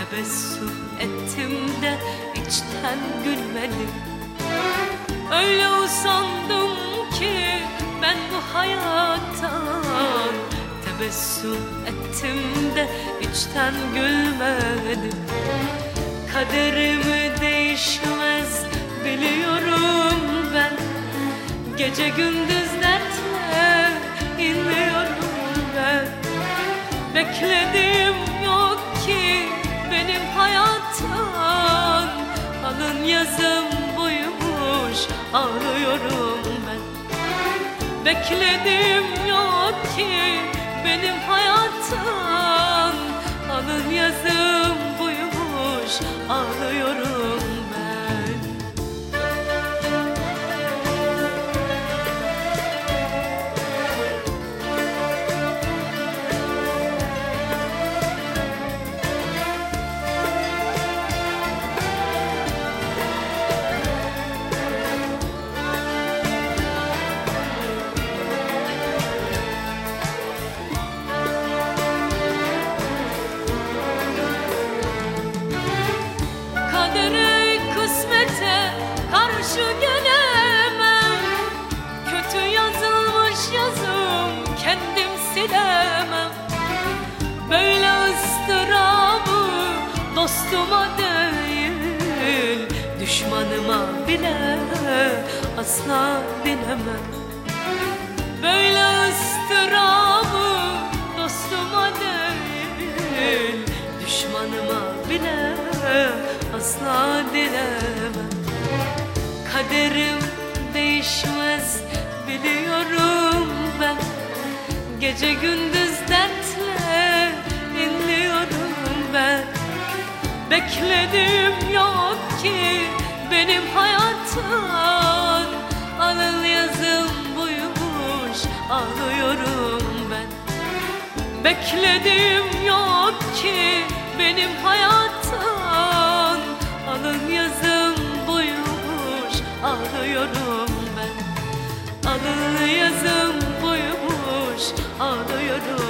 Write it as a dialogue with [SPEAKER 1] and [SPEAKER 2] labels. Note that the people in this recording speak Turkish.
[SPEAKER 1] Tebessüm ettim de içten gülmedim. Öyle usandım ki ben bu hayattan, tebessüm ettim de içten gülmedim. Kaderimi değişmez biliyorum ben, gece gündüz dertle inliyorum ben. Beklediğim yok ki benim hayattan, alın yazım buymuş ağlıyorum ben. Beklediğim yok ki benim hayattan, alın yazım buymuş ağlıyorum ben. Karşı gelemem, kötü yazılmış yazım kendim silemem. Böyle ıstırabı dostuma değil, düşmanıma bile asla dilemem. Böyle ıstırabı dostuma değil, düşmanıma bile asla dilemem. Kaderim değişmez biliyorum ben, gece gündüz dertle inliyorum ben. Beklediğim yok ki benim hayattan, alın yazım buymuş ağlıyorum ben. Beklediğim yok ki benim hayattan, alın yazım buymuş ağlıyorum ben. Alın yazım buymuş ağlıyorum.